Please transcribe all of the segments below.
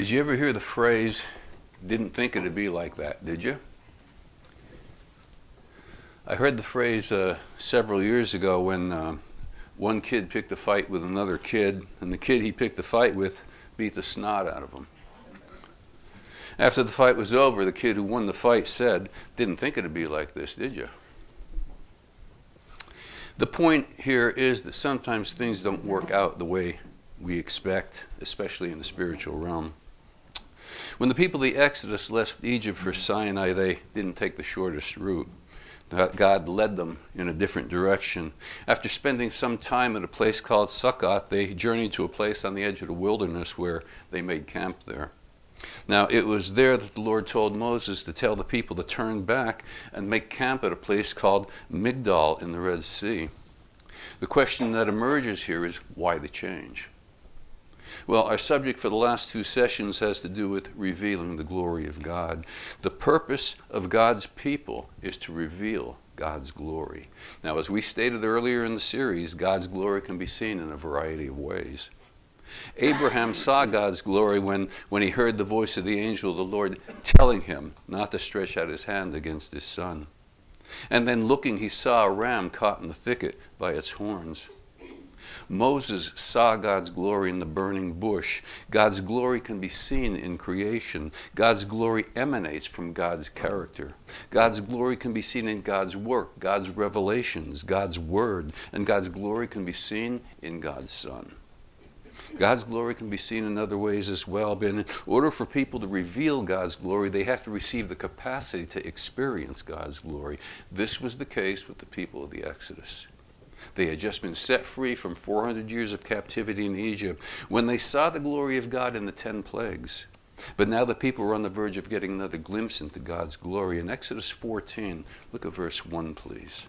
Did you ever hear the phrase, didn't think it'd be like that, did you? I heard the phrase several years ago when one kid picked a fight with another kid, and the kid he picked the fight with beat the snot out of him. After the fight was over, the kid who won the fight said, didn't think it'd be like this, did you? The point here is that sometimes things don't work out the way we expect, especially in the spiritual realm. When the people of the Exodus left Egypt for Sinai, they didn't take the shortest route. God led them in a different direction. After spending some time at a place called Succoth, they journeyed to a place on the edge of the wilderness where they made camp there. Now, it was there that the Lord told Moses to tell the people to turn back and make camp at a place called Migdal in the Red Sea. The question that emerges here is, why the change? Well, our subject for the last two sessions has to do with revealing the glory of God. The purpose of God's people is to reveal God's glory. Now, as we stated earlier in the series, God's glory can be seen in a variety of ways. Abraham saw God's glory when he heard the voice of the angel of the Lord telling him not to stretch out his hand against his son. And then looking, he saw a ram caught in the thicket by its horns. Moses saw God's glory in the burning bush. God's glory can be seen in creation. God's glory emanates from God's character. God's glory can be seen in God's work, God's revelations, God's word, and God's glory can be seen in God's Son. God's glory can be seen in other ways as well, but in order for people to reveal God's glory, they have to receive the capacity to experience God's glory. This was the case with the people of the Exodus. They had just been set free from 400 years of captivity in Egypt when they saw the glory of God in the 10 plagues. But now the people were on the verge of getting another glimpse into God's glory. In Exodus 14, look at verse 1, please.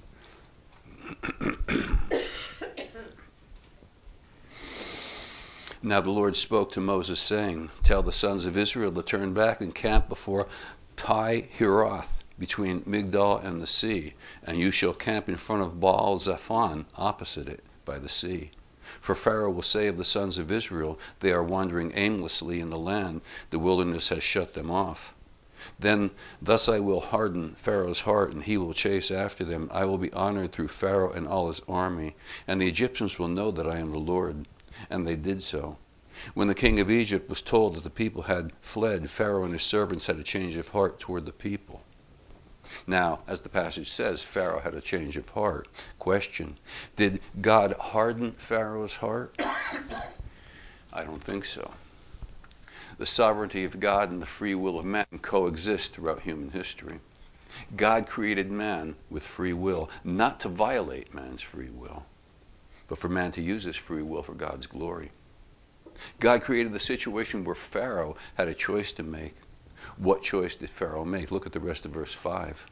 Now the Lord spoke to Moses, saying, tell the sons of Israel to turn back and camp before Pi-Hiroth, between Migdal and the sea, and you shall camp in front of Baal-Zephon, opposite it, by the sea. For Pharaoh will say of the sons of Israel, they are wandering aimlessly in the land, the wilderness has shut them off. Then thus I will harden Pharaoh's heart, and he will chase after them. I will be honored through Pharaoh and all his army, and the Egyptians will know that I am the Lord. And they did so. When the king of Egypt was told that the people had fled, Pharaoh and his servants had a change of heart toward the people. Now, as the passage says, Pharaoh had a change of heart. Question, did God harden Pharaoh's heart? I don't think so. The sovereignty of God and the free will of man coexist throughout human history. God created man with free will, not to violate man's free will, but for man to use his free will for God's glory. God created the situation where Pharaoh had a choice to make. What choice did Pharaoh make? Look at the rest of verse 5.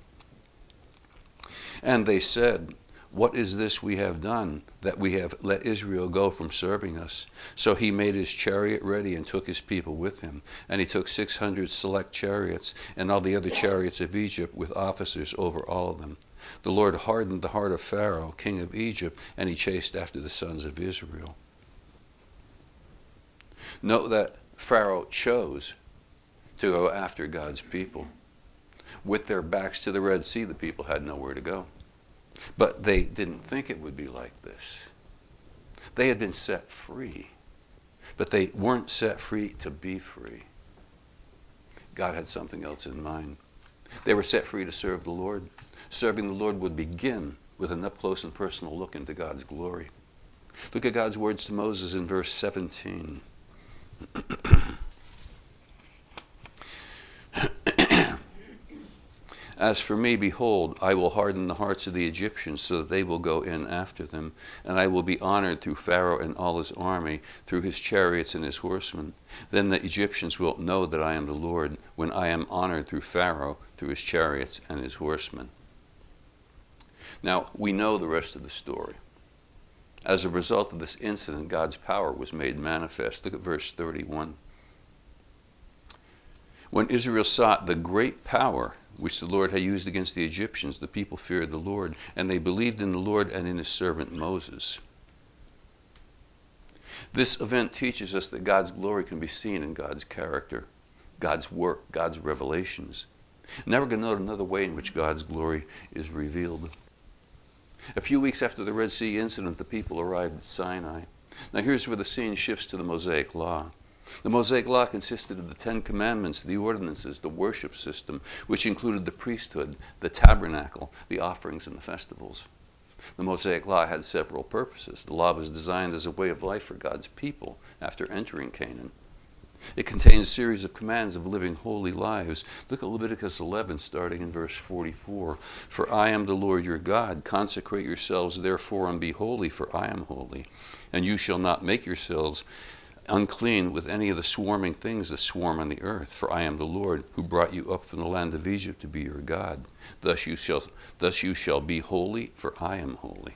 And they said, what is this we have done, that we have let Israel go from serving us? So he made his chariot ready and took his people with him. And he took 600 select chariots and all the other chariots of Egypt with officers over all of them. The Lord hardened the heart of Pharaoh, king of Egypt, and he chased after the sons of Israel. Note that Pharaoh chose to go after God's people. With their backs to the Red Sea, the people had nowhere to go. But they didn't think it would be like this. They had been set free, but they weren't set free to be free. God had something else in mind. They were set free to serve the Lord. Serving the Lord would begin with an up-close and personal look into God's glory. Look at God's words to Moses in verse 17. As for me, behold, I will harden the hearts of the Egyptians so that they will go in after them, and I will be honored through Pharaoh and all his army, through his chariots and his horsemen. Then the Egyptians will know that I am the Lord, when I am honored through Pharaoh, through his chariots and his horsemen. Now, we know the rest of the story. As a result of this incident, God's power was made manifest. Look at verse 31. When Israel saw the great power which the Lord had used against the Egyptians, the people feared the Lord, and they believed in the Lord and in his servant Moses. This event teaches us that God's glory can be seen in God's character, God's work, God's revelations. Now we're going to note another way in which God's glory is revealed. A few weeks after the Red Sea incident, the people arrived at Sinai. Now here's where the scene shifts to the Mosaic Law. The Mosaic Law consisted of the 10 Commandments, the ordinances, the worship system, which included the priesthood, the tabernacle, the offerings, and the festivals. The Mosaic Law had several purposes. The law was designed as a way of life for God's people after entering Canaan. It contains a series of commands of living holy lives. Look at Leviticus 11, starting in verse 44. For I am the Lord your God. Consecrate yourselves therefore and be holy, for I am holy. And you shall not make yourselves unclean with any of the swarming things that swarm on the earth. For I am the Lord who brought you up from the land of Egypt to be your God. Thus you shall be holy, for I am holy.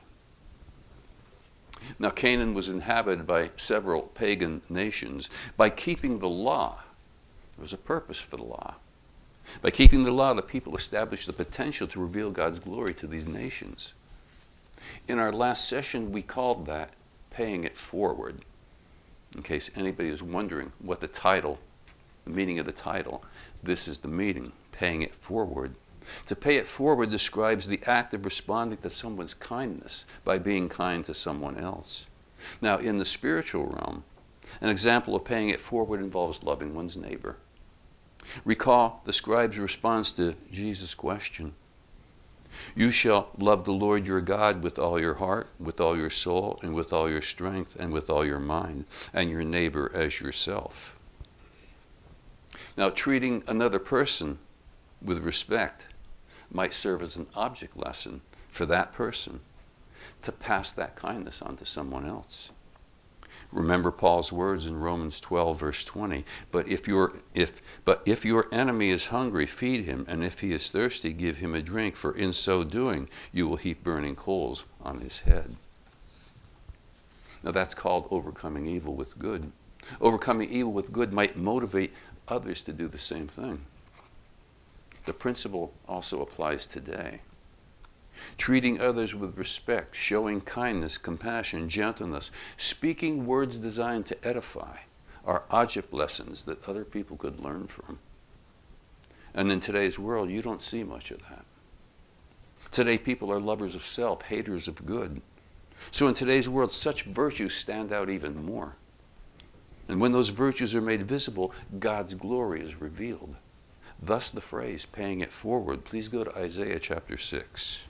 Now Canaan was inhabited by several pagan nations. By keeping the law, there was a purpose for the law. By keeping the law, the people established the potential to reveal God's glory to these nations. In our last session, we called that paying it forward. In case anybody is wondering what the meaning of the title, this is the meaning, paying it forward. To pay it forward describes the act of responding to someone's kindness by being kind to someone else. Now, in the spiritual realm, an example of paying it forward involves loving one's neighbor. Recall the scribe's response to Jesus' question. You shall love the Lord your God with all your heart, with all your soul, and with all your strength, and with all your mind, and your neighbor as yourself. Now, treating another person with respect might serve as an object lesson for that person to pass that kindness on to someone else. Remember Paul's words in Romans 12, verse 20. But if your enemy is hungry, feed him, and if he is thirsty, give him a drink, for in so doing you will heap burning coals on his head. Now that's called overcoming evil with good. Overcoming evil with good might motivate others to do the same thing. The principle also applies today. Treating others with respect, showing kindness, compassion, gentleness, speaking words designed to edify are object lessons that other people could learn from. And in today's world, you don't see much of that. Today, people are lovers of self, haters of good. So in today's world, such virtues stand out even more. And when those virtues are made visible, God's glory is revealed. Thus the phrase, paying it forward. Please go to Isaiah chapter 6.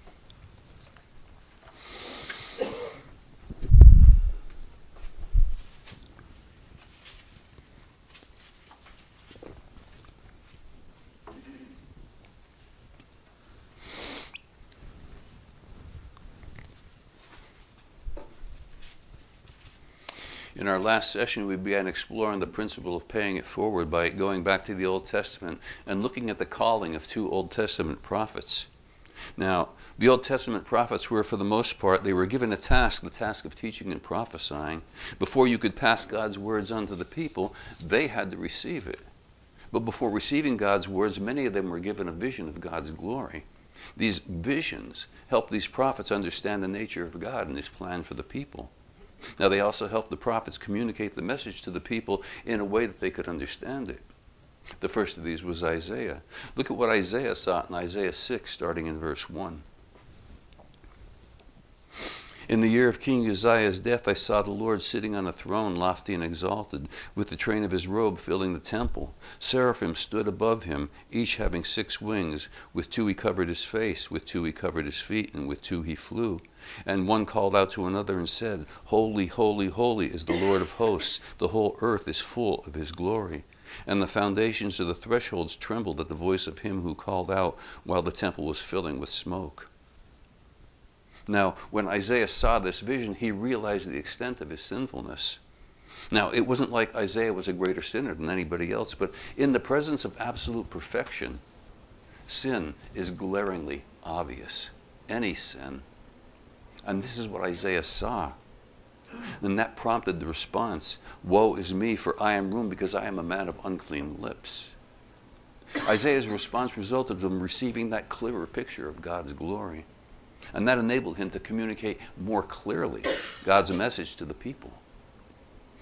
In our last session, we began exploring the principle of paying it forward by going back to the Old Testament and looking at the calling of 2 Old Testament prophets. Now, the Old Testament prophets were, for the most part, they were given a task, the task of teaching and prophesying. Before you could pass God's words on to the people, they had to receive it. But before receiving God's words, many of them were given a vision of God's glory. These visions helped these prophets understand the nature of God and his plan for the people. Now, they also helped the prophets communicate the message to the people in a way that they could understand it. The first of these was Isaiah. Look at what Isaiah saw in Isaiah 6, starting in verse 1. In the year of King Uzziah's death, I saw the Lord sitting on a throne, lofty and exalted, with the train of his robe filling the temple. Seraphim stood above him, each having 6 wings. With 2 he covered his face, with 2 he covered his feet, and with 2 he flew. And one called out to another and said, Holy, holy, holy is the Lord of hosts. The whole earth is full of his glory. And the foundations of the thresholds trembled at the voice of him who called out, while the temple was filling with smoke. Now, when Isaiah saw this vision, he realized the extent of his sinfulness. Now, it wasn't like Isaiah was a greater sinner than anybody else, but in the presence of absolute perfection, sin is glaringly obvious. Any sin. And this is what Isaiah saw. And that prompted the response, Woe is me, for I am ruined, because I am a man of unclean lips. Isaiah's response resulted from receiving that clearer picture of God's glory. And that enabled him to communicate more clearly God's message to the people.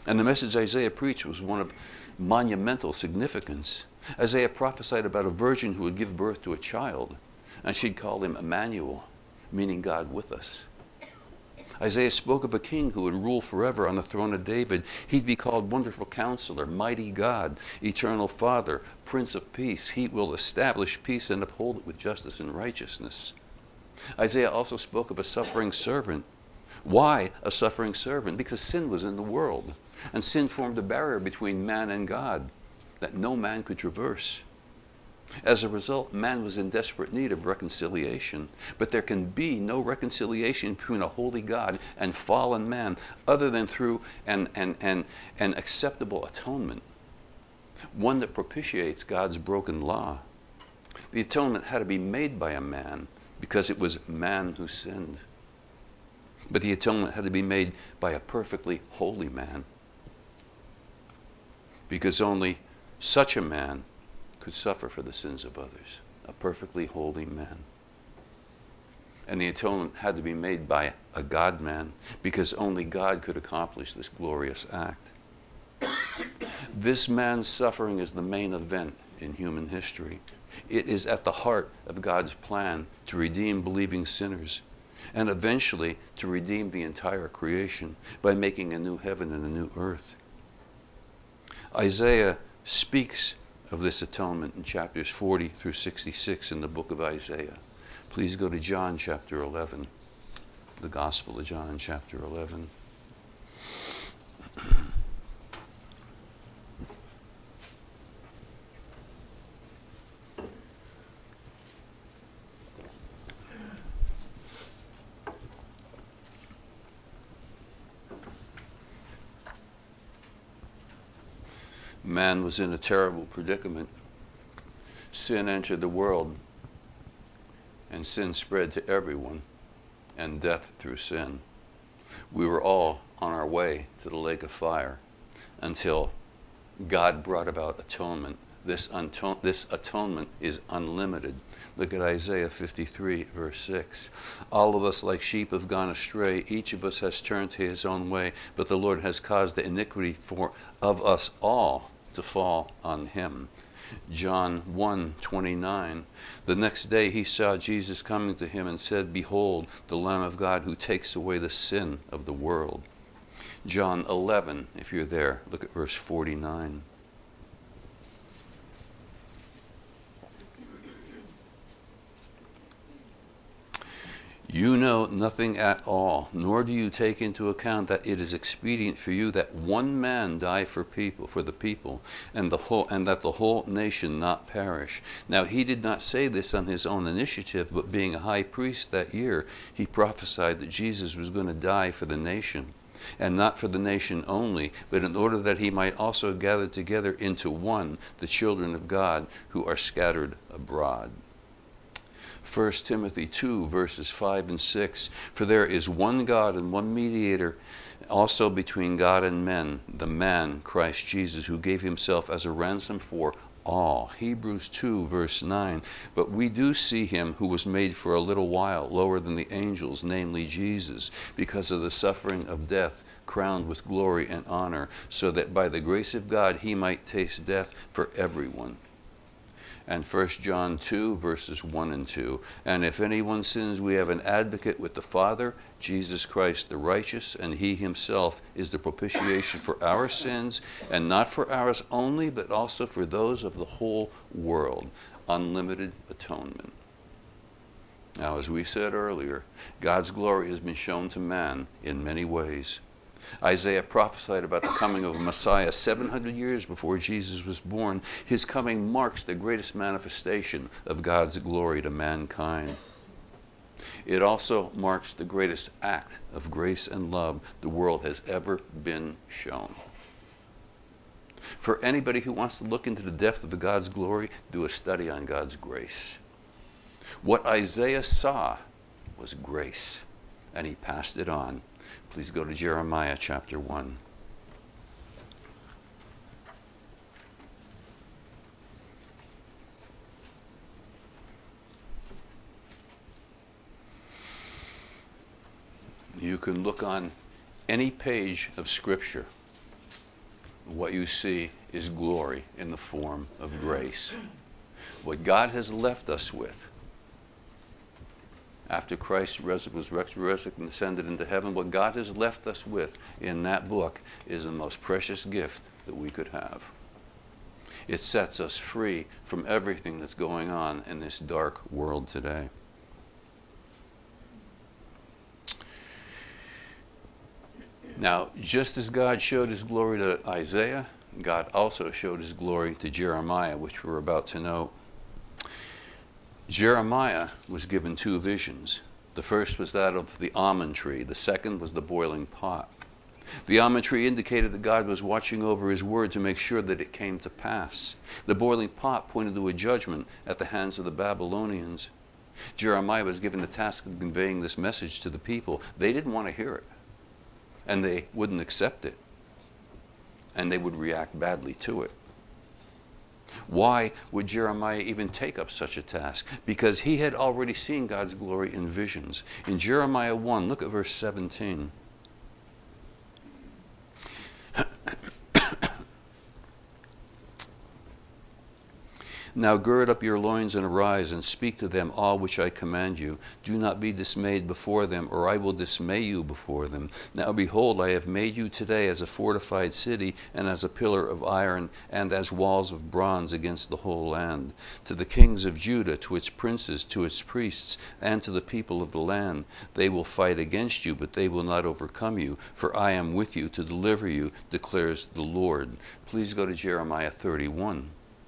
And the message Isaiah preached was one of monumental significance. Isaiah prophesied about a virgin who would give birth to a child, and she'd call him Emmanuel, meaning God with us. Isaiah spoke of a king who would rule forever on the throne of David. He'd be called Wonderful Counselor, Mighty God, Eternal Father, Prince of Peace. He will establish peace and uphold it with justice and righteousness. Isaiah also spoke of a suffering servant. Why a suffering servant? Because sin was in the world, and sin formed a barrier between man and God that no man could traverse. As a result, man was in desperate need of reconciliation. But there can be no reconciliation between a holy God and fallen man other than through an acceptable atonement, one that propitiates God's broken law. The atonement had to be made by a man because it was man who sinned. But the atonement had to be made by a perfectly holy man, because only such a man could suffer for the sins of others, a perfectly holy man. And the atonement had to be made by a God-man, because only God could accomplish this glorious act. This man's suffering is the main event in human history. It is at the heart of God's plan to redeem believing sinners, and eventually to redeem the entire creation by making a new heaven and a new earth. Isaiah speaks of this atonement in chapters 40 through 66 in the book of Isaiah. Please go to John chapter 11, the Gospel of John chapter 11. Man was in a terrible predicament. Sin entered the world, and sin spread to everyone, and death through sin. We were all on our way to the lake of fire until God brought about atonement. This atonement is unlimited. Look at Isaiah 53, verse 6. All of us like sheep have gone astray. Each of us has turned to his own way, but the Lord has caused the iniquity of us all to fall on him. John 1:29. The next day he saw Jesus coming to him and said, "Behold, the Lamb of God who takes away the sin of the world." John 11, if you're there, look at verse 49. You know nothing at all, nor do you take into account that it is expedient for you that one man die for the people, and that the whole nation not perish. Now he did not say this on his own initiative, but being a high priest that year, he prophesied that Jesus was going to die for the nation, and not for the nation only, but in order that he might also gather together into one the children of God who are scattered abroad. 1 Timothy 2, verses 5 and 6. For there is one God and one mediator also between God and men, the man, Christ Jesus, who gave himself as a ransom for all. Hebrews 2, verse 9. But we do see him who was made for a little while lower than the angels, namely Jesus, because of the suffering of death, crowned with glory and honor, so that by the grace of God he might taste death for everyone. And 1 John 2, verses 1 and 2. And if anyone sins, we have an advocate with the Father, Jesus Christ the righteous, and he himself is the propitiation for our sins, and not for ours only, but also for those of the whole world. Unlimited atonement. Now, as we said earlier, God's glory has been shown to man in many ways. Isaiah prophesied about the coming of a Messiah 700 years before Jesus was born. His coming marks the greatest manifestation of God's glory to mankind. It also marks the greatest act of grace and love the world has ever been shown. For anybody who wants to look into the depth of God's glory, do a study on God's grace. What Isaiah saw was grace, and he passed it on. Please go to Jeremiah chapter 1. You can look on any page of Scripture what you see is glory in the form of grace. What God has left us with, after Christ was resurrected and ascended into heaven, what God has left us with in that book is the most precious gift that we could have. It sets us free from everything that's going on in this dark world today. Now, just as God showed his glory to Isaiah, God also showed his glory to Jeremiah, which we're about to know. Jeremiah was given two visions. The first was that of the almond tree. The second was the boiling pot. The almond tree indicated that God was watching over his word to make sure that it came to pass. The boiling pot pointed to a judgment at the hands of the Babylonians. Jeremiah was given the task of conveying this message to the people. They didn't want to hear it, and they wouldn't accept it, and they would react badly to it. Why would Jeremiah even take up such a task? Because he had already seen God's glory in visions. In Jeremiah 1, look at verse 17. Now gird up your loins and arise and speak to them all which I command you. Do not be dismayed before them, or I will dismay you before them. Now behold, I have made you today as a fortified city, and as a pillar of iron, and as walls of bronze against the whole land. To the kings of Judah, to its princes, to its priests, and to the people of the land, they will fight against you, but they will not overcome you, for I am with you to deliver you, declares the Lord. Please go to Jeremiah 31.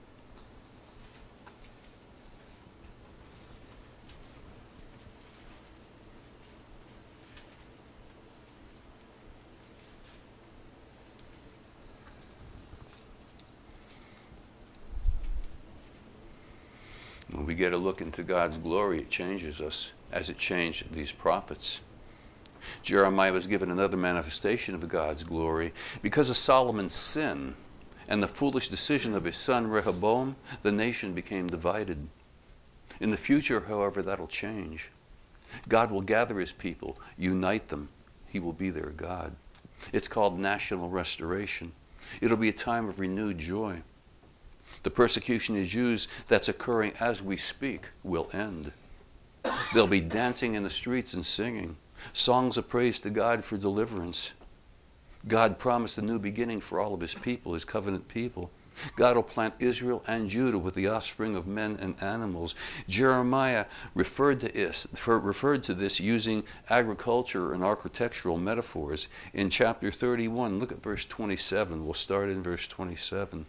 When we get a look into God's glory, it changes us, as it changed these prophets. Jeremiah was given another manifestation of God's glory. Because of Solomon's sin and the foolish decision of his son Rehoboam, the nation became divided. In the future, however, that'll change. God will gather his people, unite them. He will be their God. It's called national restoration. It'll be a time of renewed joy. The persecution of Jews that's occurring as we speak will end. They'll be dancing in the streets and singing songs of praise to God for deliverance. God promised a new beginning for all of his people, his covenant people. God will plant Israel and Judah with the offspring of men and animals. Jeremiah referred to this using agriculture and architectural metaphors. In chapter 31, look at verse 27. We'll start in verse 27.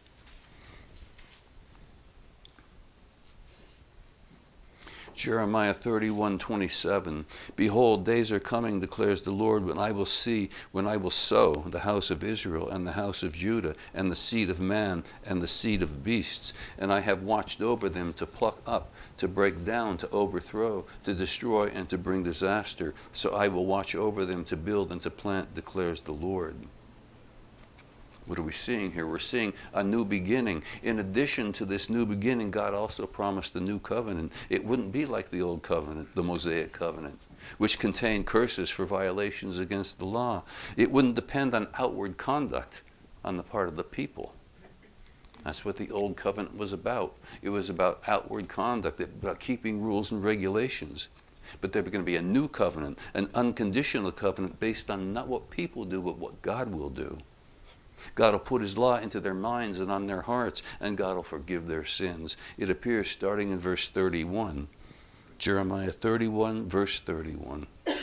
Jeremiah 31:27. Behold, days are coming, declares the Lord, when I will sow the house of Israel and the house of Judah, and the seed of man and the seed of beasts. And I have watched over them to pluck up, to break down, to overthrow, to destroy, and to bring disaster. So I will watch over them to build and to plant, declares the Lord. What are we seeing here? We're seeing a new beginning. In addition to this new beginning, God also promised a new covenant. It wouldn't be like the old covenant, the Mosaic covenant, which contained curses for violations against the law. It wouldn't depend on outward conduct on the part of the people. That's what the old covenant was about. It was about outward conduct, about keeping rules and regulations. But there's going to be a new covenant, an unconditional covenant based on not what people do, but what God will do. God will put his law into their minds and on their hearts, and God will forgive their sins. It appears starting in verse 31. Jeremiah 31, verse 31.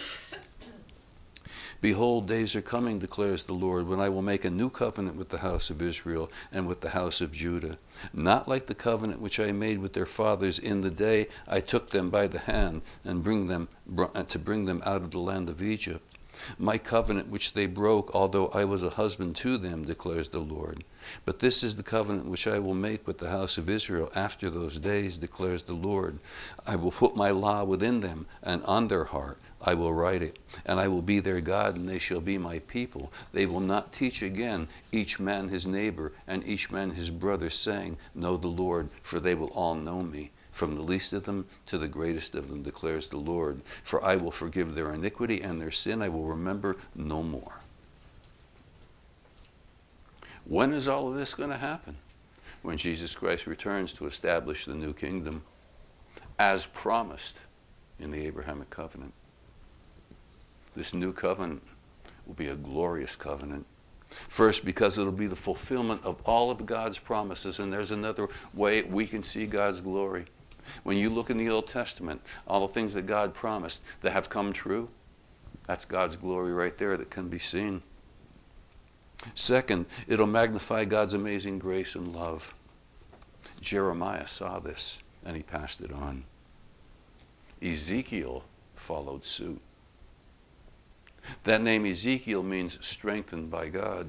Behold, days are coming, declares the Lord, when I will make a new covenant with the house of Israel and with the house of Judah, not like the covenant which I made with their fathers in the day I took them by the hand and to bring them out of the land of Egypt. My covenant which they broke, although I was a husband to them, declares the Lord. But this is the covenant which I will make with the house of Israel after those days, declares the Lord. I will put my law within them, and on their heart I will write it. And I will be their God, and they shall be my people. They will not teach again, each man his neighbor, and each man his brother, saying, Know the Lord, for they will all know me. From the least of them to the greatest of them, declares the Lord. For I will forgive their iniquity, and their sin I will remember no more. When is all of this going to happen? When Jesus Christ returns to establish the new kingdom as promised in the Abrahamic covenant. This new covenant will be a glorious covenant. First, because it'll be the fulfillment of all of God's promises, and there's another way we can see God's glory. When you look in the Old Testament, all the things that God promised that have come true, that's God's glory right there that can be seen. Second, it'll magnify God's amazing grace and love. Jeremiah saw this, and he passed it on. Ezekiel followed suit. That name Ezekiel means strengthened by God.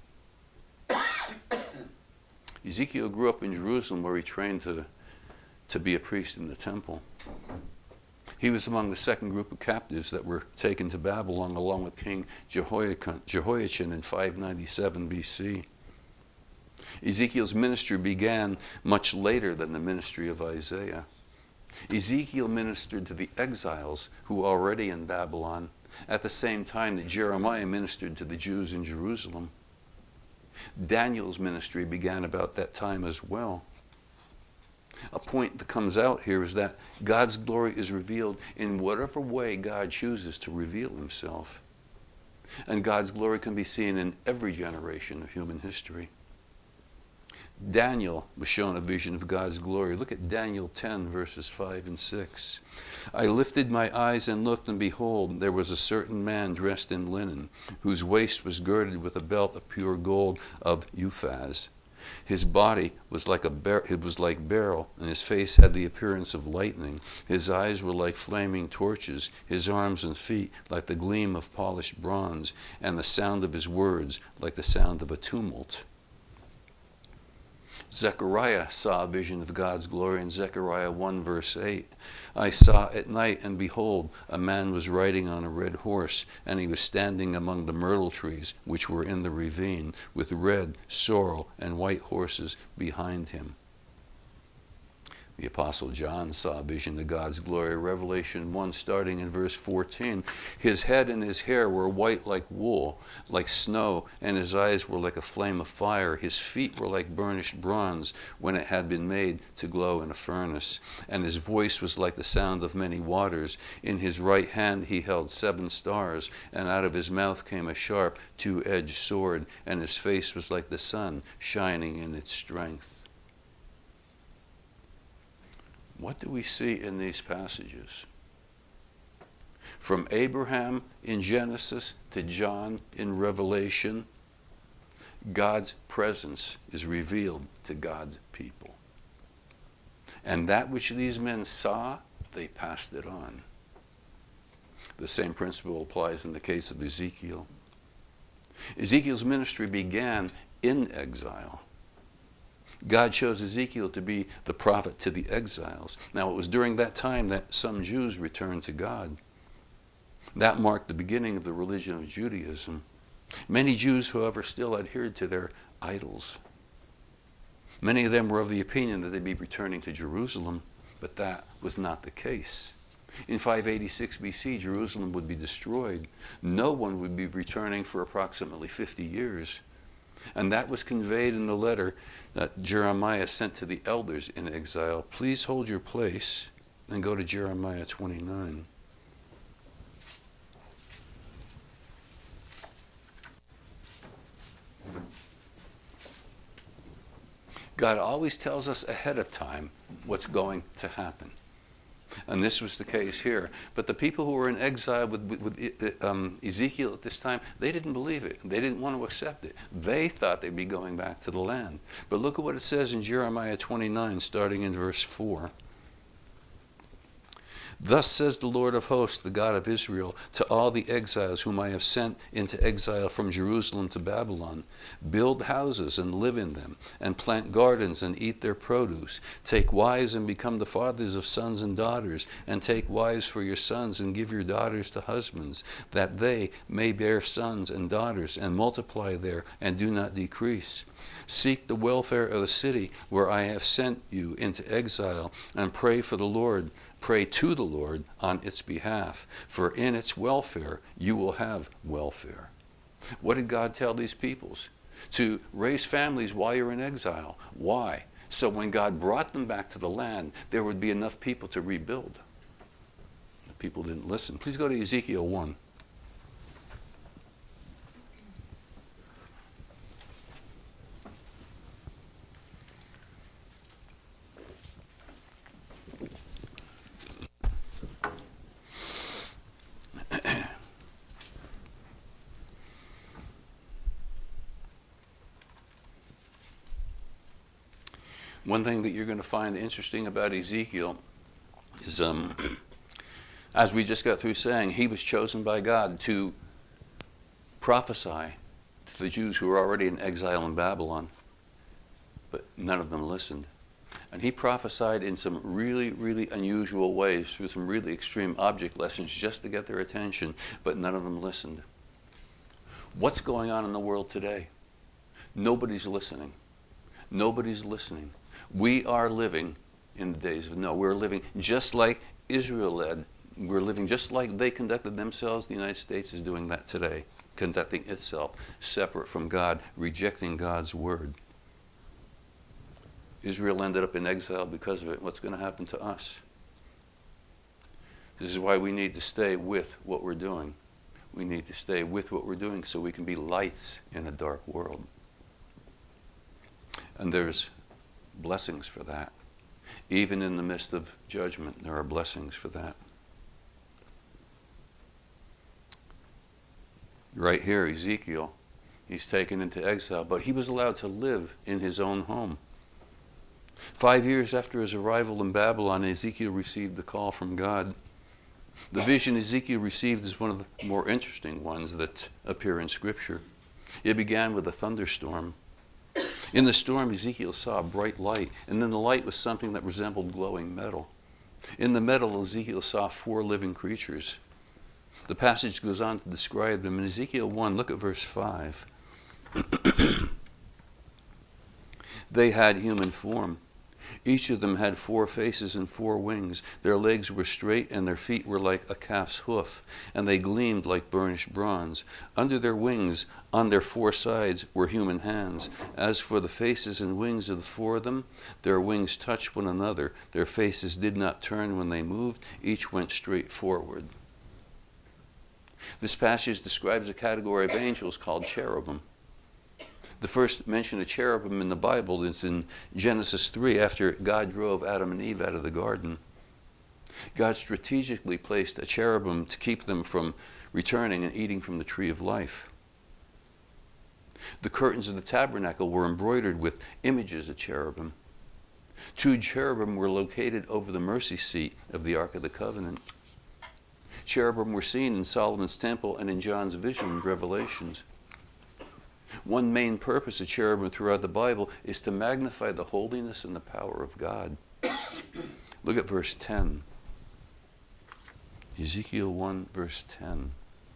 Ezekiel grew up in Jerusalem, where he trained to be a priest in the temple. He was among the second group of captives that were taken to Babylon along with King Jehoiachin in 597 BC. Ezekiel's ministry began much later than the ministry of Isaiah. Ezekiel ministered to the exiles who were already in Babylon at the same time that Jeremiah ministered to the Jews in Jerusalem. Daniel's ministry began about that time as well. A point that comes out here is that God's glory is revealed in whatever way God chooses to reveal himself. And God's glory can be seen in every generation of human history. Daniel was shown a vision of God's glory. Look at Daniel 10, verses 5 and 6. I lifted my eyes and looked, and behold, there was a certain man dressed in linen, whose waist was girded with a belt of pure gold of Uphaz. His body was like beryl, and his face had the appearance of lightning. His eyes were like flaming torches, his arms and feet like the gleam of polished bronze, and the sound of his words like the sound of a tumult. Zechariah saw a vision of God's glory in Zechariah 1 verse 8. I saw at night, and behold, a man was riding on a red horse, and he was standing among the myrtle trees which were in the ravine, with red, sorrel, and white horses behind him. The Apostle John saw a vision of God's glory, Revelation 1, starting in verse 14. His head and his hair were white like wool, like snow, and his eyes were like a flame of fire. His feet were like burnished bronze when it had been made to glow in a furnace. And his voice was like the sound of many waters. In his right hand he held 7 stars, and out of his mouth came a sharp, 2-edged sword, and his face was like the sun, shining in its strength. What do we see in these passages? From Abraham in Genesis to John in Revelation, God's presence is revealed to God's people. And that which these men saw, they passed it on. The same principle applies in the case of Ezekiel. Ezekiel's ministry began in exile. God chose Ezekiel to be the prophet to the exiles. Now, it was during that time that some Jews returned to God. That marked the beginning of the religion of Judaism. Many Jews, however, still adhered to their idols. Many of them were of the opinion that they'd be returning to Jerusalem, but that was not the case. In 586 BC, Jerusalem would be destroyed. No one would be returning for approximately 50 years. And that was conveyed in the letter that Jeremiah sent to the elders in exile. Please hold your place and go to Jeremiah 29. God always tells us ahead of time what's going to happen. And this was the case here. But the people who were in exile with Ezekiel at this time, they didn't believe it. They didn't want to accept it. They thought they'd be going back to the land. But look at what it says in Jeremiah 29, starting in verse 4. Thus says the Lord of hosts, the God of Israel, to all the exiles whom I have sent into exile from Jerusalem to Babylon: build houses and live in them, and plant gardens and eat their produce. Take wives and become the fathers of sons and daughters, and take wives for your sons and give your daughters to husbands, that they may bear sons and daughters, and multiply there and do not decrease. Seek the welfare of the city where I have sent you into exile, and pray for the Lord. Pray to the Lord on its behalf, for in its welfare you will have welfare. What did God tell these peoples? to raise families while you're in exile. Why? So when God brought them back to the land, there would be enough people to rebuild. The people didn't listen. Please go to Ezekiel 1. One thing that you're going to find interesting about Ezekiel is, as we just got through saying, he was chosen by God to prophesy to the Jews who were already in exile in Babylon, but none of them listened. And he prophesied in some really, really unusual ways through some really extreme object lessons just to get their attention, but none of them listened. What's going on in the world today? Nobody's listening. Nobody's listening. We are living in the days of Noah. We're living just like Israel led. We're living just like they conducted themselves. The United States is doing that today, conducting itself separate from God, rejecting God's word. Israel ended up in exile because of it. What's going to happen to us? This is why we need to stay with what we're doing. We need to stay with what we're doing so we can be lights in a dark world. And there's blessings for that. Even in the midst of judgment, there are blessings for that. Right here, Ezekiel, he's taken into exile, but he was allowed to live in his own home. 5 years after his arrival in Babylon, Ezekiel received the call from God. The vision Ezekiel received is one of the more interesting ones that appear in Scripture. It began with a thunderstorm. In the storm, Ezekiel saw a bright light, and then the light was something that resembled glowing metal. In the metal, Ezekiel saw 4 living creatures. The passage goes on to describe them. In Ezekiel 1, look at verse 5. They had human form. Each of them had 4 faces and 4 wings. Their legs were straight, and their feet were like a calf's hoof, and they gleamed like burnished bronze. Under their wings, on their 4 sides, were human hands. As for the faces and wings of the 4 of them, their wings touched one another. Their faces did not turn when they moved. Each went straight forward. This passage describes a category of angels called cherubim. The first mention of cherubim in the Bible is in Genesis 3, after God drove Adam and Eve out of the garden. God strategically placed a cherubim to keep them from returning and eating from the tree of life. The curtains of the tabernacle were embroidered with images of cherubim. 2 cherubim were located over the mercy seat of the Ark of the Covenant. Cherubim were seen in Solomon's temple and in John's vision in Revelations. One main purpose of cherubim throughout the Bible is to magnify the holiness and the power of God. Look at verse 10. Ezekiel 1, verse 10.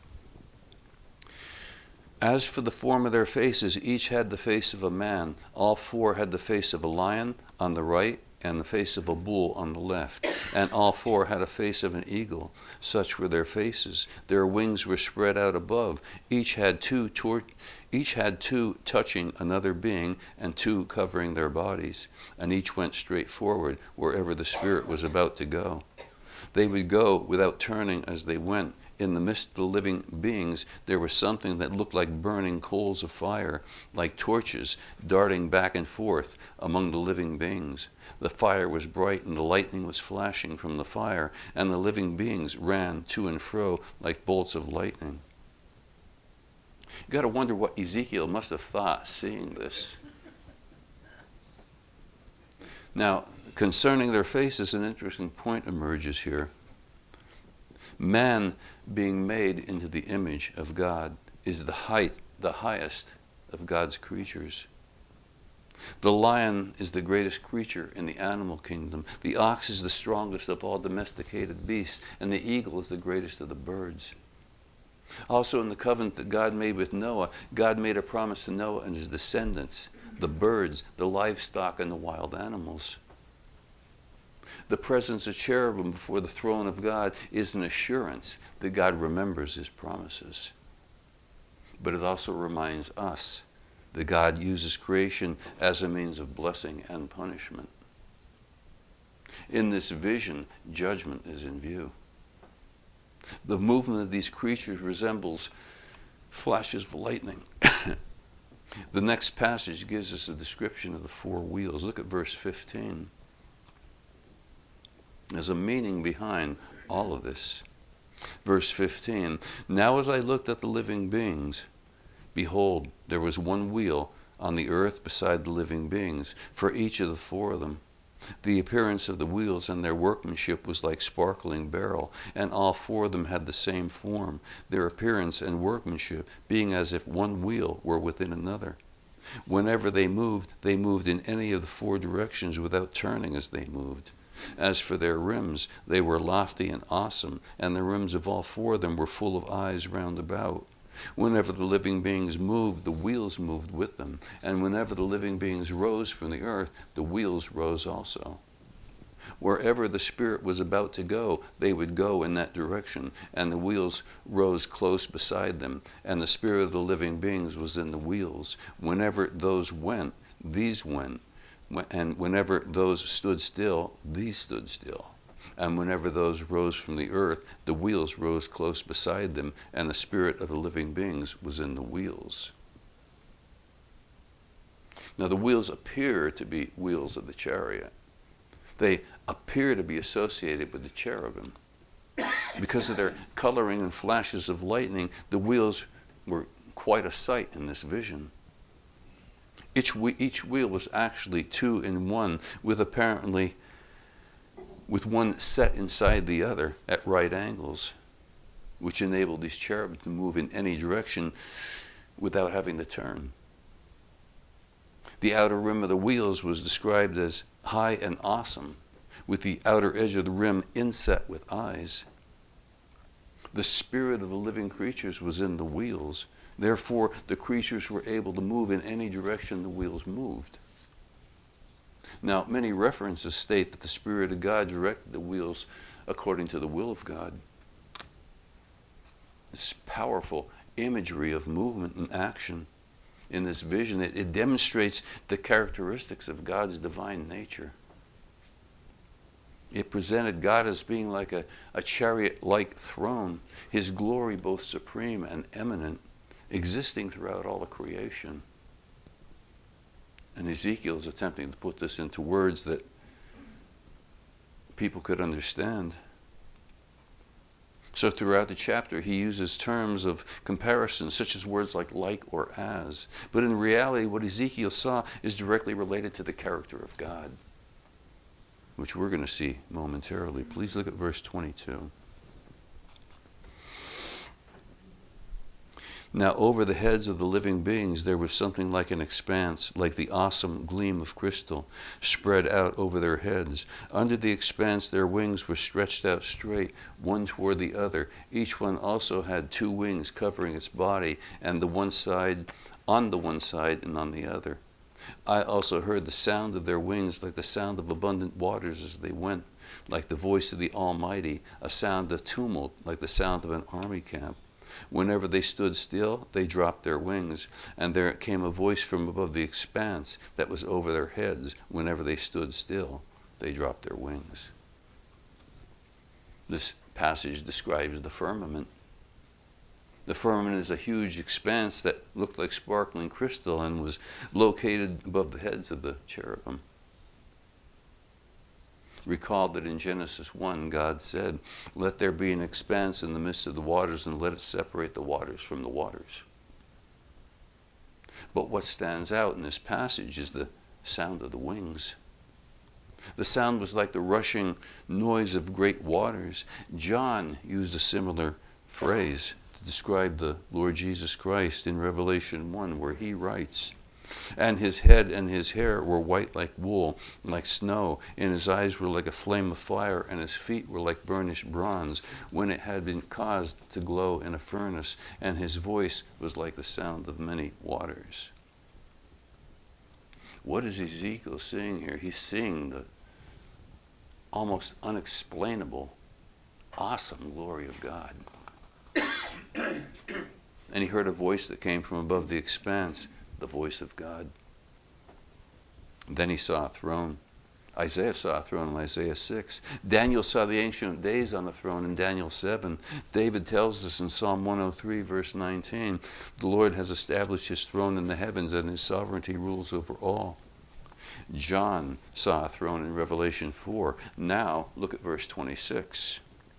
As for the form of their faces, each had the face of a man. All 4 had the face of a lion on the right and the face of a bull on the left. And all 4 had a face of an eagle. Such were their faces. Their wings were spread out above. Each had two touching another being, and 2 covering their bodies. And each went straight forward wherever the Spirit was about to go. They would go without turning as they went. In the midst of the living beings, there was something that looked like burning coals of fire, like torches darting back and forth among the living beings. The fire was bright, and the lightning was flashing from the fire, and the living beings ran to and fro like bolts of lightning. You got to wonder what Ezekiel must have thought seeing this. Now, concerning their faces, an interesting point emerges here. Man being made into the image of God is the highest of God's creatures. The lion is the greatest creature in the animal kingdom. The ox is the strongest of all domesticated beasts, and the eagle is the greatest of the birds. Also, in the covenant that God made with Noah, God made a promise to Noah and his descendants, the birds, the livestock, and the wild animals. The presence of cherubim before the throne of God is an assurance that God remembers his promises. But it also reminds us that God uses creation as a means of blessing and punishment. In this vision, judgment is in view. The movement of these creatures resembles flashes of lightning. The next passage gives us a description of the four wheels. Look at verse 15. There's a meaning behind all of this. Verse 15, now as I looked at the living beings, behold, there was one wheel on the earth beside the living beings, for each of the four of them. The appearance of the wheels and their workmanship was like sparkling beryl, and all four of them had the same form, their appearance and workmanship being as if one wheel were within another. Whenever they moved in any of the four directions without turning as they moved. As for their rims, they were lofty and awesome, and the rims of all four of them were full of eyes round about. Whenever the living beings moved, the wheels moved with them, and whenever the living beings rose from the earth, the wheels rose also. Wherever the Spirit was about to go, they would go in that direction, and the wheels rose close beside them, and the Spirit of the living beings was in the wheels. Whenever those went, these went. And whenever those stood still, these stood still. And whenever those rose from the earth, the wheels rose close beside them, and the Spirit of the living beings was in the wheels. Now the wheels appear to be wheels of the chariot. They appear to be associated with the cherubim. Because of their coloring and flashes of lightning, the wheels were quite a sight in this vision. Each wheel was actually two in one, with one set inside the other at right angles, which enabled these cherubim to move in any direction without having to turn. The outer rim of the wheels was described as high and awesome, with the outer edge of the rim inset with eyes. The spirit of the living creatures was in the wheels. Therefore, the creatures were able to move in any direction the wheels moved. Now, many references state that the Spirit of God directed the wheels according to the will of God. This powerful imagery of movement and action in this vision, it demonstrates the characteristics of God's divine nature. It presented God as being like a chariot-like throne, his glory both supreme and eminent, existing throughout all of creation. And Ezekiel is attempting to put this into words that people could understand. So throughout the chapter, he uses terms of comparison, such as words like or as. But in reality, what Ezekiel saw is directly related to the character of God, which we're going to see momentarily. Please look at verse 22. Now over the heads of the living beings there was something like an expanse, like the awesome gleam of crystal, spread out over their heads. Under the expanse their wings were stretched out straight, one toward the other. Each one also had two wings covering its body, and on the one side and on the other. I also heard the sound of their wings like the sound of abundant waters as they went, like the voice of the Almighty, a sound of tumult, like the sound of an army camp. Whenever they stood still, they dropped their wings, and there came a voice from above the expanse that was over their heads. Whenever they stood still, they dropped their wings. This passage describes the firmament. The firmament is a huge expanse that looked like sparkling crystal and was located above the heads of the cherubim. Recall that in Genesis 1, God said, "Let there be an expanse in the midst of the waters, and let it separate the waters from the waters." But what stands out in this passage is the sound of the wings. The sound was like the rushing noise of great waters. John used a similar phrase to describe the Lord Jesus Christ in Revelation 1, where he writes, "And his head and his hair were white like wool, like snow, and his eyes were like a flame of fire, and his feet were like burnished bronze, when it had been caused to glow in a furnace, and his voice was like the sound of many waters." What is Ezekiel seeing here? He's seeing the almost unexplainable, awesome glory of God. And he heard a voice that came from above the expanse. the voice of God. Then he saw a throne. Isaiah saw a throne in Isaiah 6. Daniel saw the Ancient of Days on the throne in Daniel 7. David tells us in Psalm 103, verse 19, the Lord has established his throne in the heavens, and his sovereignty rules over all. John saw a throne in Revelation 4. Now, look at verse 26.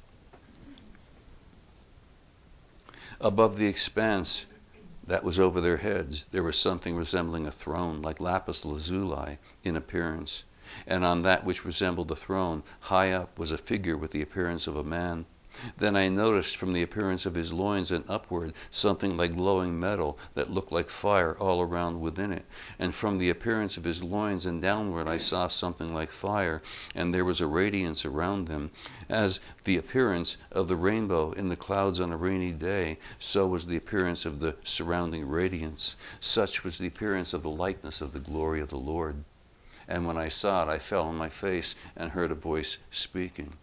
Above the expanse that was over their heads, there was something resembling a throne, like lapis lazuli in appearance. And on that which resembled a throne, high up, was a figure with the appearance of a man. Then I noticed from the appearance of his loins and upward something like glowing metal that looked like fire all around within it. And from the appearance of his loins and downward I saw something like fire, and there was a radiance around him. As the appearance of the rainbow in the clouds on a rainy day, so was the appearance of the surrounding radiance. Such was the appearance of the likeness of the glory of the Lord. And when I saw it, I fell on my face and heard a voice speaking.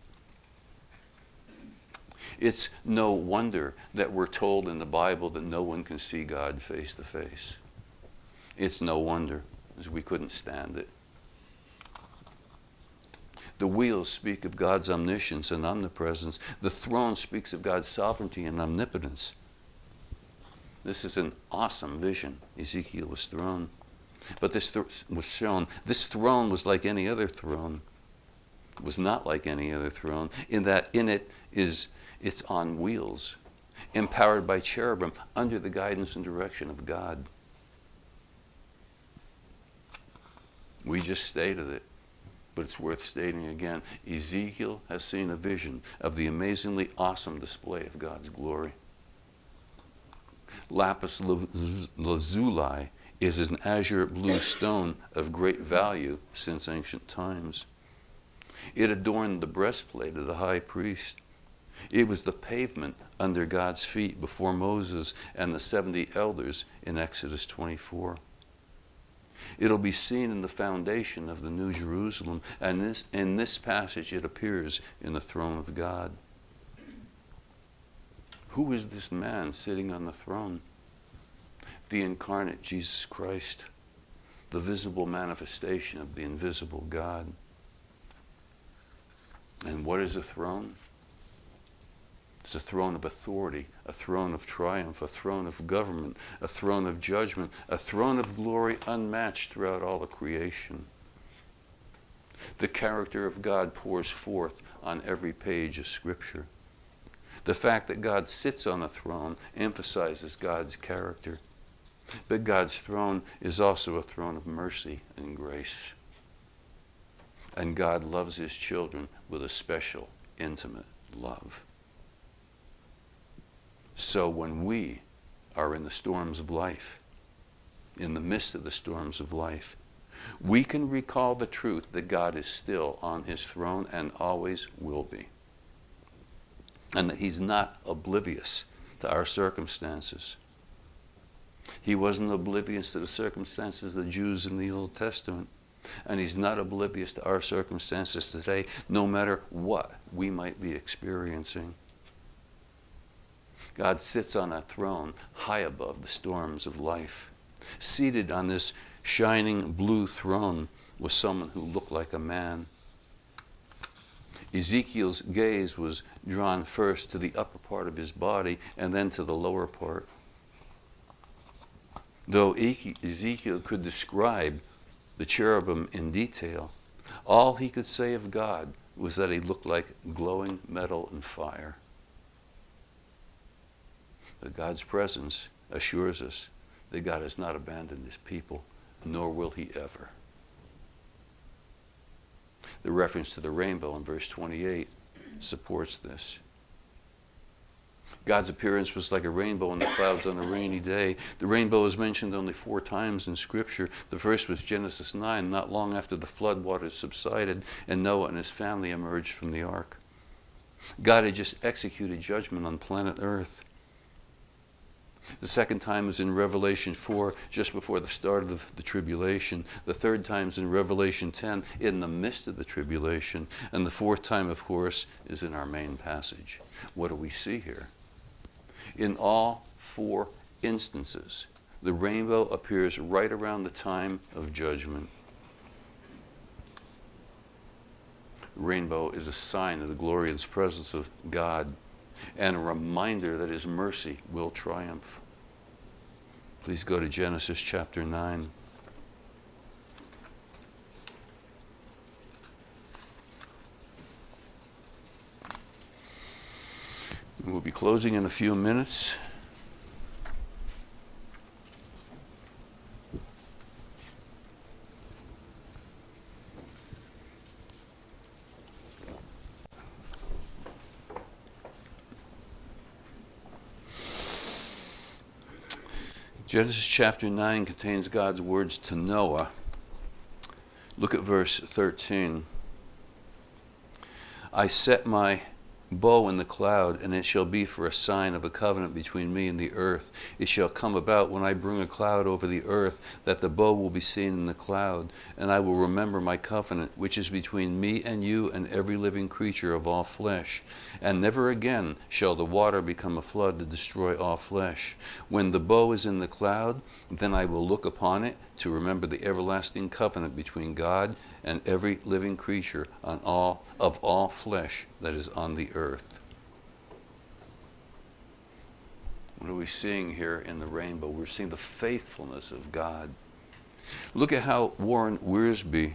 It's no wonder that we're told in the Bible that no one can see God face to face. It's no wonder, as we couldn't stand it. The wheels speak of God's omniscience and omnipresence. The throne speaks of God's sovereignty and omnipotence. This is an awesome vision. Ezekiel was thrown. But this was shown. This throne was like any other throne. It was not like any other throne, in that in it it's on wheels, empowered by cherubim, under the guidance and direction of God. We just stated it, but it's worth stating again. Ezekiel has seen a vision of the amazingly awesome display of God's glory. Lapis lazuli is an azure blue stone of great value since ancient times. It adorned the breastplate of the high priest. It was the pavement under God's feet before Moses and the 70 elders in Exodus 24. It'll be seen in the foundation of the New Jerusalem, and in this passage it appears in the throne of God. Who is this man sitting on the throne? The incarnate Jesus Christ, the visible manifestation of the invisible God. And what is a throne? It's a throne of authority, a throne of triumph, a throne of government, a throne of judgment, a throne of glory unmatched throughout all of creation. The character of God pours forth on every page of Scripture. The fact that God sits on a throne emphasizes God's character. But God's throne is also a throne of mercy and grace. And God loves his children with a special, intimate love. So when we are in the storms of life, in the midst of the storms of life, we can recall the truth that God is still on his throne and always will be. And that he's not oblivious to our circumstances. He wasn't oblivious to the circumstances of the Jews in the Old Testament. And he's not oblivious to our circumstances today, no matter what we might be experiencing. God sits on a throne high above the storms of life. Seated on this shining blue throne was someone who looked like a man. Ezekiel's gaze was drawn first to the upper part of his body and then to the lower part. Though Ezekiel could describe the cherubim in detail, all he could say of God was that he looked like glowing metal and fire. But God's presence assures us that God has not abandoned his people, nor will he ever. The reference to the rainbow in verse 28 supports this. God's appearance was like a rainbow in the clouds on a rainy day. The rainbow is mentioned only 4 times in Scripture. The first was Genesis 9, not long after the flood waters subsided and Noah and his family emerged from the ark. God had just executed judgment on planet Earth. The second time is in Revelation 4, just before the start of the tribulation. The third time is in Revelation 10, in the midst of the tribulation. And the fourth time, of course, is in our main passage. What do we see here? In all 4 instances, The rainbow appears right around the time of judgment. The rainbow is a sign of the glorious presence of God and a reminder that his mercy will triumph. Please go to Genesis chapter 9. We'll be closing in a few minutes. Genesis chapter 9 contains God's words to Noah. Look at verse 13. I set my bow in the cloud, and it shall be for a sign of a covenant between me and the earth. It shall come about when I bring a cloud over the earth, that the bow will be seen in the cloud, and I will remember my covenant, which is between me and you and every living creature of all flesh. And never again shall the water become a flood to destroy all flesh. When the bow is in the cloud, then I will look upon it to remember the everlasting covenant between God and every living creature of all flesh that is on the earth. What are we seeing here in the rainbow? We're seeing the faithfulness of God. Look at how Warren Wiersbe,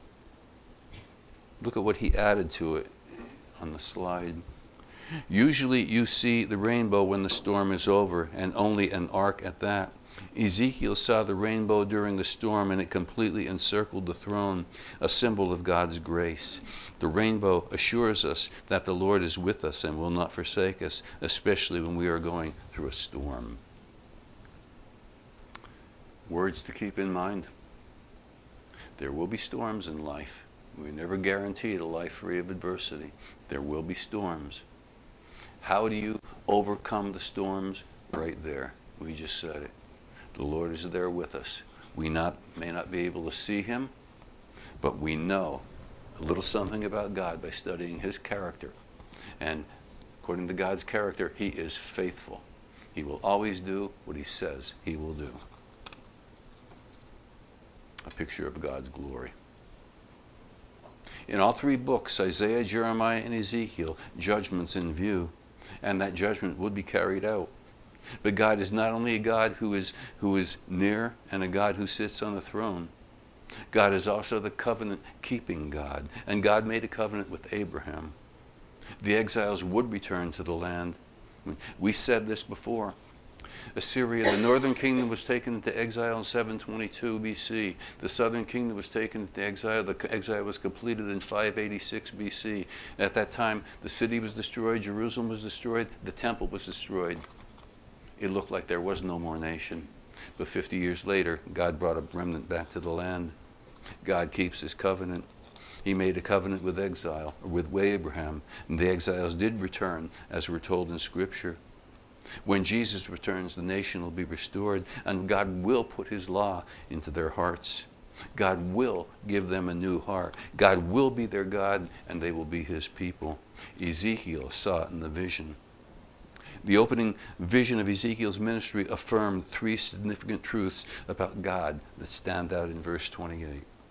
look at what he added to it on the slide. Usually you see the rainbow when the storm is over, and only an arc at that. Ezekiel saw the rainbow during the storm, and it completely encircled the throne, a symbol of God's grace. The rainbow assures us that the Lord is with us and will not forsake us, especially when we are going through a storm. Words to keep in mind. There will be storms in life. We never guarantee a life free of adversity. There will be storms. How do you overcome the storms? Right there. We just said it. The Lord is there with us. We may not be able to see him, but we know a little something about God by studying his character. And according to God's character, he is faithful. He will always do what he says he will do. A picture of God's glory. In all three books, Isaiah, Jeremiah, and Ezekiel, judgment's in view, and that judgment would be carried out. But God is not only a God who is near and a God who sits on the throne. God is also the covenant-keeping God. And God made a covenant with Abraham. The exiles would return to the land. We said this before. Assyria, the northern kingdom, was taken into exile in 722 BC. The southern kingdom was taken into exile. The exile was completed in 586 BC. At that time, the city was destroyed, Jerusalem was destroyed, the temple was destroyed. It looked like there was no more nation. But 50 years later, God brought a remnant back to the land. God keeps his covenant. He made a covenant with Abraham, and the exiles did return, as we're told in Scripture. When Jesus returns, the nation will be restored, and God will put his law into their hearts. God will give them a new heart. God will be their God, and they will be his people. Ezekiel saw it in the vision. The opening vision of Ezekiel's ministry affirmed three significant truths about God that stand out in verse 28.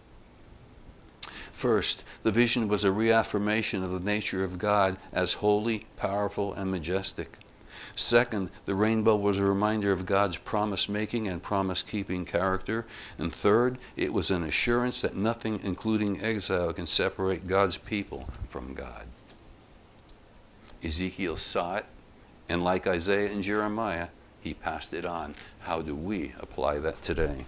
First, the vision was a reaffirmation of the nature of God as holy, powerful, and majestic. Second, the rainbow was a reminder of God's promise-making and promise-keeping character. And third, it was an assurance that nothing, including exile, can separate God's people from God. Ezekiel saw it, and like Isaiah and Jeremiah, he passed it on. How do we apply that today?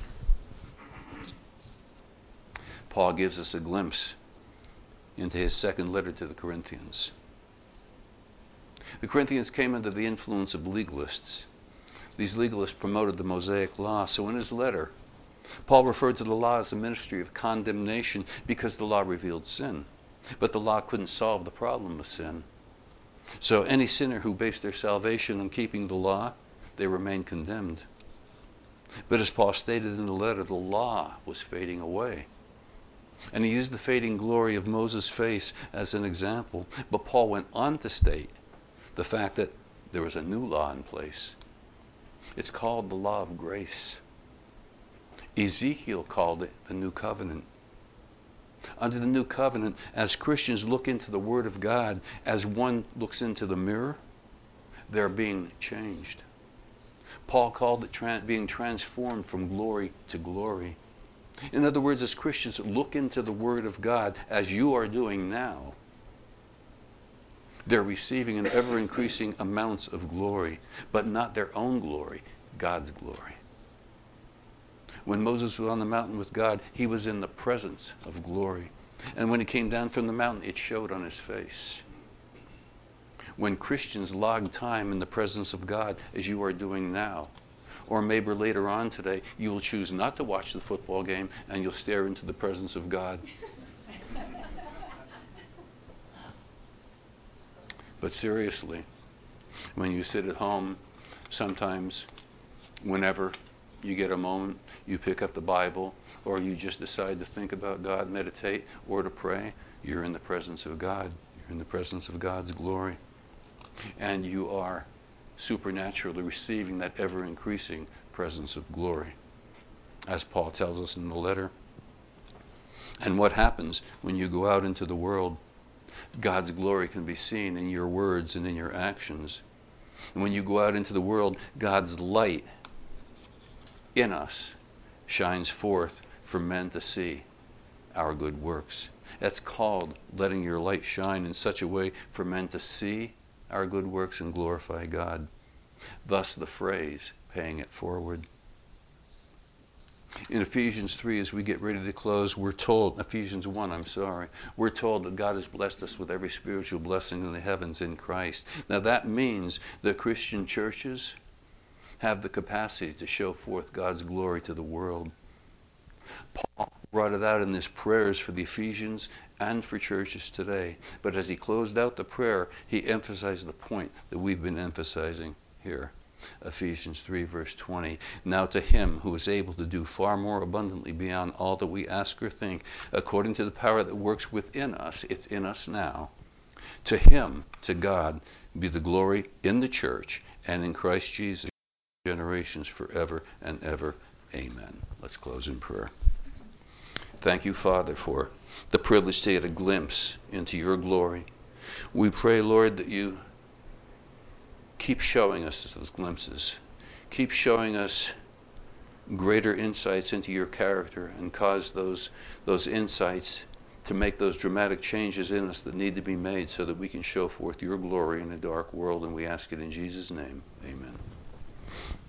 Paul gives us a glimpse into his second letter to the Corinthians. The Corinthians came under the influence of legalists. These legalists promoted the Mosaic law. So in his letter, Paul referred to the law as a ministry of condemnation because the law revealed sin. But the law couldn't solve the problem of sin. So any sinner who based their salvation on keeping the law, they remained condemned. But as Paul stated in the letter, the law was fading away. And he used the fading glory of Moses' face as an example. But Paul went on to state the fact that there was a new law in place. It's called the law of grace. Ezekiel called it the new covenant. Under the new covenant, as Christians look into the Word of God, as one looks into the mirror, they're being changed. Paul called it being transformed from glory to glory. In other words, as Christians look into the Word of God, as you are doing now, they're receiving an ever-increasing amounts of glory, but not their own glory, God's glory. When Moses was on the mountain with God, he was in the presence of glory. And when he came down from the mountain, it showed on his face. When Christians log time in the presence of God, as you are doing now, or maybe later on today, you will choose not to watch the football game and you'll stare into the presence of God. But seriously, when you sit at home, sometimes, whenever you get a moment, you pick up the Bible, or you just decide to think about God, meditate, or to pray, you're in the presence of God. You're in the presence of God's glory. And you are supernaturally receiving that ever-increasing presence of glory, as Paul tells us in the letter. And what happens when you go out into the world? God's glory can be seen in your words and in your actions. And when you go out into the world, God's light in us shines forth for men to see our good works. That's called letting your light shine in such a way for men to see our good works and glorify God. Thus the phrase, paying it forward. In Ephesians 3, as we get ready to close, we're told, Ephesians 1, we're told that God has blessed us with every spiritual blessing in the heavens in Christ. Now that means that Christian churches have the capacity to show forth God's glory to the world. Paul brought it out in his prayers for the Ephesians and for churches today. But as he closed out the prayer, he emphasized the point that we've been emphasizing here. Ephesians 3, verse 20. Now to him who is able to do far more abundantly beyond all that we ask or think, according to the power that works within us, it's in us now. To him, to God, be the glory in the church and in Christ Jesus, generations forever and ever. Amen. Let's close in prayer. Thank you, Father, for the privilege to get a glimpse into your glory. We pray, Lord, that you keep showing us those glimpses. Keep showing us greater insights into your character and cause those insights to make those dramatic changes in us that need to be made so that we can show forth your glory in a dark world. And we ask it in Jesus' name. Amen.